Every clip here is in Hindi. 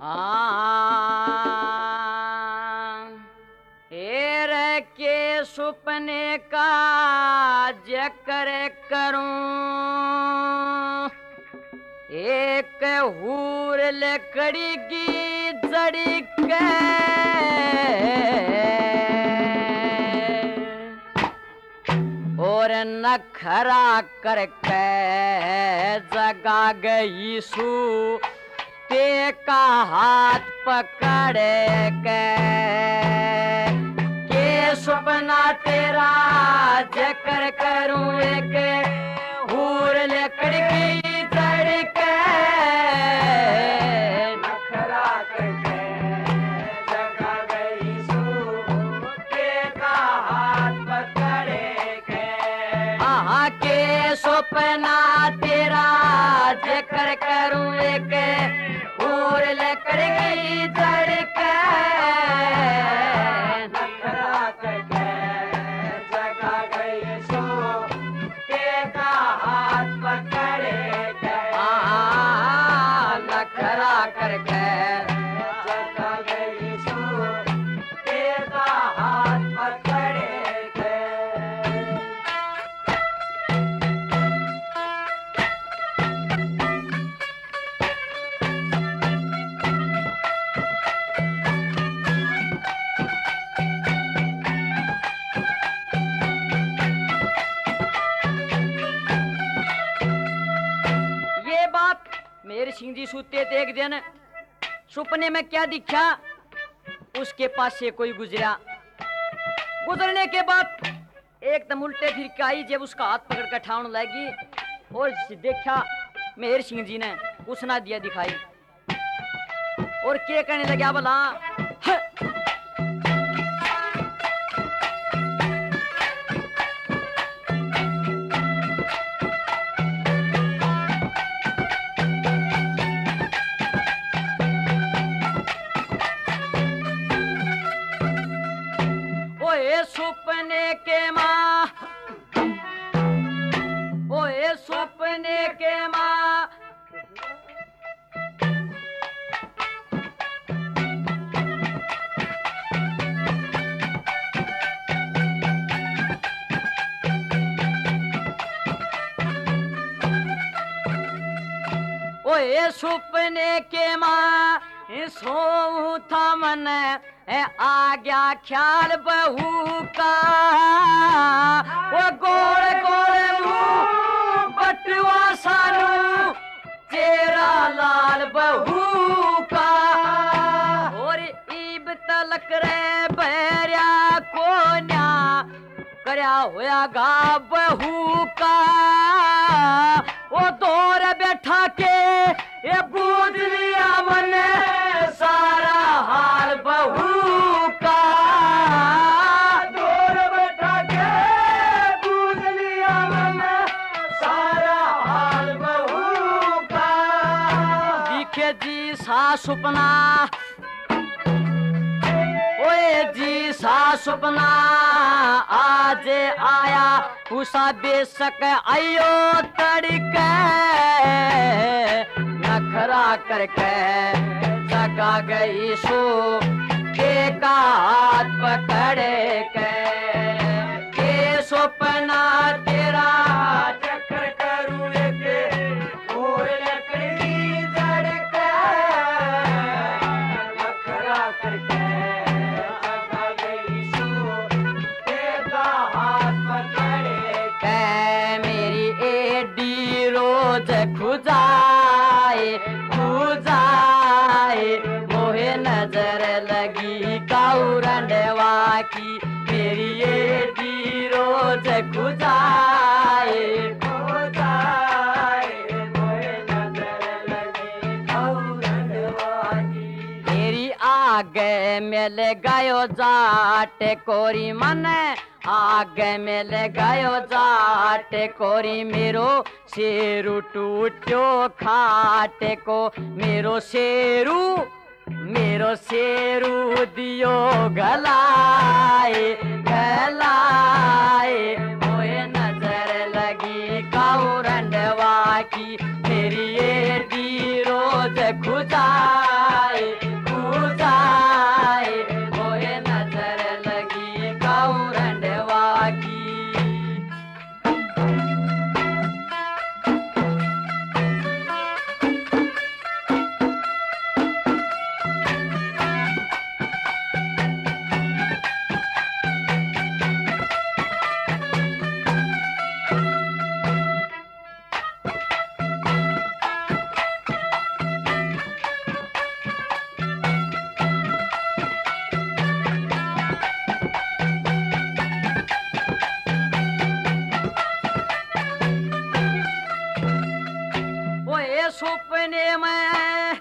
हेर के सुपने का जिक्र करूं, एक हूर लकड़ी की जड़ी के और नखरा करके जगा गई सू ते का हाथ पकड़ के सपना तेरा जिक्र करूं, एक हूर लकड़ी की जड़ के नखरा करके जगा गई सू ते का हाथ पकड़ के सपना तेरा जिक्र करूं, एक हूर लकड़ी की जड़ के नखरा करके जगा गई सो के का हाथ पकड़ के नखरा करके जगा गई सो के का हाथ पकड़ के। मेरे सिंह जी सूते थे एक दिन, सुपने में क्या दिखा, उसके पास से कोई गुजरा, गुजरने के बाद एकदम उल्टे फिर के आई, जब उसका हाथ पकड़ कर ठाउन लगी और देखा मेहर सिंह जी ने कुछ ना दिया दिखाई और क्या कहने लगा बोला, सुपने के माँ, ओए सुपने के माँ, ओए सुपने के माँ सोऊं था मन आ गया ख्याल बहू का, वो गोल गोल मुंह बटुआ सानू चेहरा लाल बहू का, और ईब तलक रे बहरिया कोन्या करया होया गा बहू का, वो दौर बैठा के ये बूझ लिया मन सारा हाल बहू का, दौर बैठा के बूझ लिया मन सारा हाल बहू का। दिखे जी सा सुपना, ओए जी सा सुपना आज आया, उसा बेशक आयो तड़के नखरा करके जगा गई सो के का हाथ पकड़ के सपना तेरा जिक्र करूं, एक हूर लकड़ी जड़ के नखरा करके जगा गई सो के का हाथ पकड़ के। मेरी एडी रोज खुजाए खुजाए मोहे नजर लगी काउरंडवा की, मेरी एडी रोज खुजाए खुजाए मोहे नजर लगी काउरंडवा की, मेरी आगे मिल गयो जाट कोरी मन, आगे मिल गयो जाट कोरी, मेरो शेरू टूटो खाट को, मेरो शेरू दियो गलाए गलाए मोहे नजर लगी काउरंडवा की, मेरी ये दी रोज खुदाए में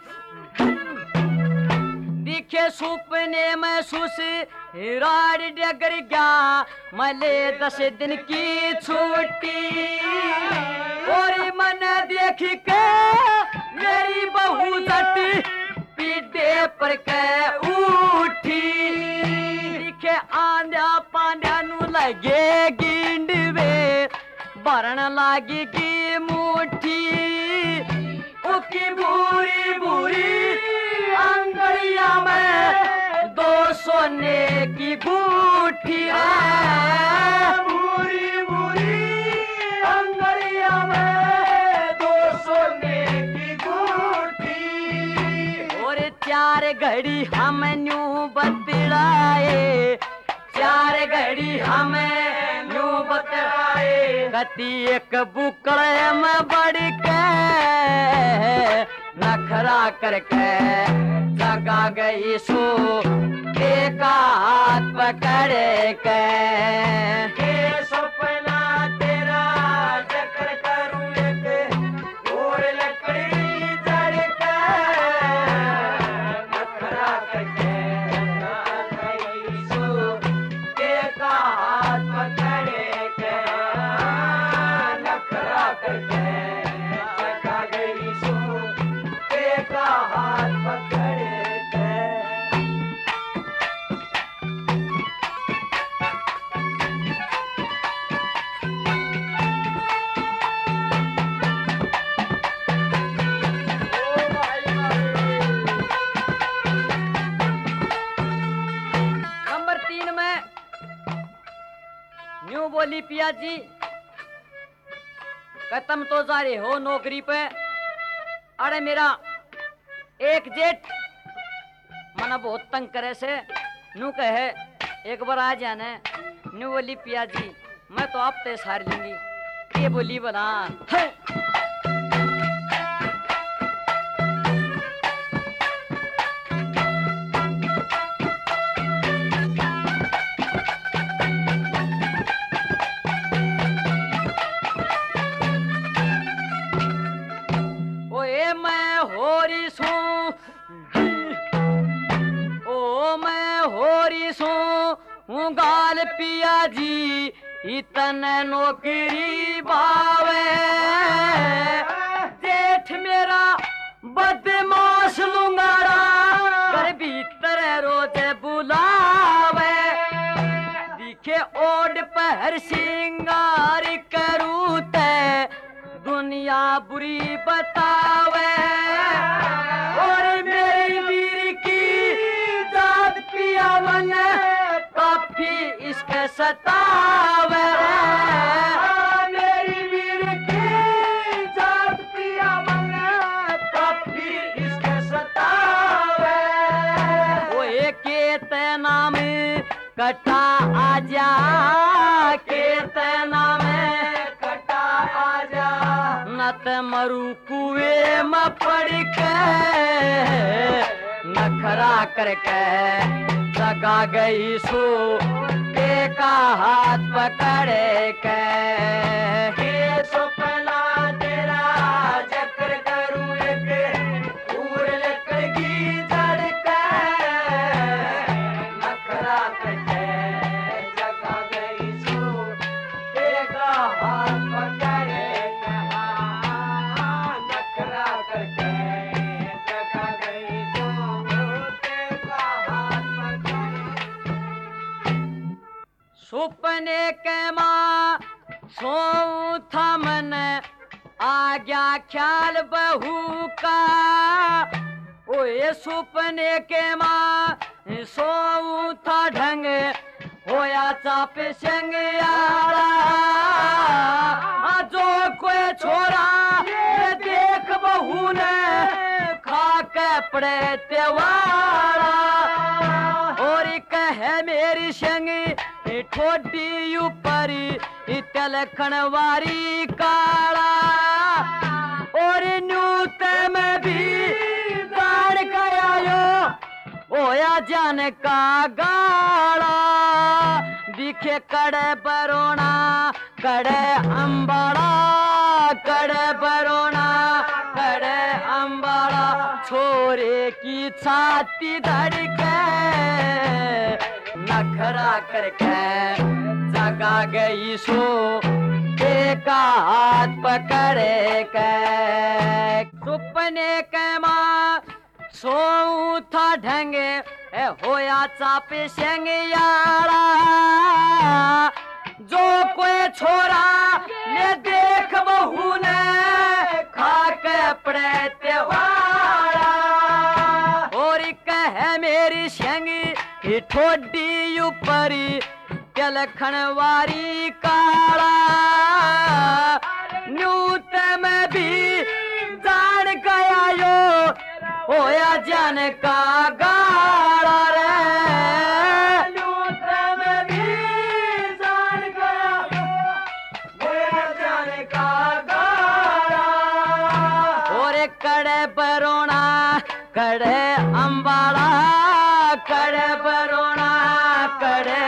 दिखे सुपने में राड डगर गया मले 10 दिन की छुट्टी और मन देख के मेरी बहू जट पीढ़े पर के उठी दिखे आंध्या पांड्या नु लगे गिंडवे भरण लागेगी मुट्ठी उकी बुरी बुरी अंगड़िया में 2 सोने की गुठी बुरी बुरी अंगड़िया में 2 सोने की गुठी और 4 घड़ी हम न्यू बतलाए 4 घड़ी हमें न्यू बतलाए गति एक बुकड़े में बढ़ के नखरा करके जगा गई सो एक हाथ पकड़े के सपना तेरा चक्कर करूं एक और लकड़ी जड़ के नखरा करके जगा गई सो एक हाथ पकड़े के नखरा करके जगा गई सो एक हाथ पकड़े के नंबर 3 में न्यू बोली पिया जी खत्म तो जा रहे हो नौकरी पे अरे मेरा एक जेठ मना बहुत तंग करे से नू कहे एक बार आ जाने न्यू बोली पिया जी मैं तो आप ते सार लूंगी ये बोली बना गाल पिया जी इतन नौकरी बावे जेठ मेरा बदमाश लूंगाड़ा घर भीतर रोज बुलावे दिखे ओड पहर सिंगार करूं ते दुनिया बुरी बतावे और मेरी वीर की जात पिया मन काफी इसके सतावे मेरी वीर की जात पिया मन काफी इसके सतावे वो एक नाम कटा आजा के नाम कटा आजा नत मरु कुएं में पड़ के नखरा करके जगा गई सो एक हाथ पकड़े के सपना तेरा चक्कर करूं एक और लकड़ी जड़ के नखरा करके जगा गई सो एक हाथ पकड़े के नखरा करके जगा गई सो एक हाथ पकड़े सुपने के माँ सो था मन आ गया ख्याल बहू का ओए सुपने के माँ सो था ढंग होया चाप संग यारा जो कोई छोरा ये देख बहू ने खा के पड़े तेवारा और कहे मेरी संग ठोडी ऊपर तलखनवारी काला और न्यूत में भी गाड़ गया यो ओया जान का गाड़ा दिखे कड़े बरोना कड़े अंबाड़ा कड़े बरोना कड़े अंबाड़ा छोरे की छाती धड़के नखरा करके जगा गई सो एक हाथ पकड़े के सुपने के माँ सो था ढंगे होया चापे सेंग यारा जो कोई छोरा ने देख बहू ने खाके पड़े त्योहारा और कह मेरी सेंगी ठोडी ऊपरी लखनवारी काला न्यूत में भी जान गया यो होया जन का गाड़ा रे न्यूत में भी जान गया होया जन का गाड़ा और कड़े बरोना कड़े अंबाड़ा कड़े बरोना कड़े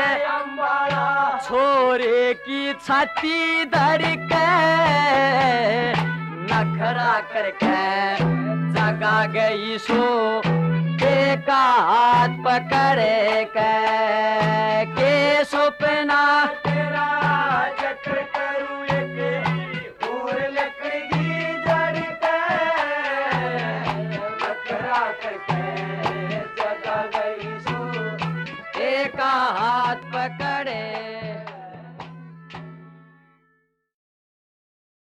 छोरे की छाती धड़के नखरा करके जगा गई सो एक हाथ पकड़े के सपना तेरा चक्र करूं एक और लकड़ी जड़ के नखरा करके जगा गई सो एक हाथ पकड़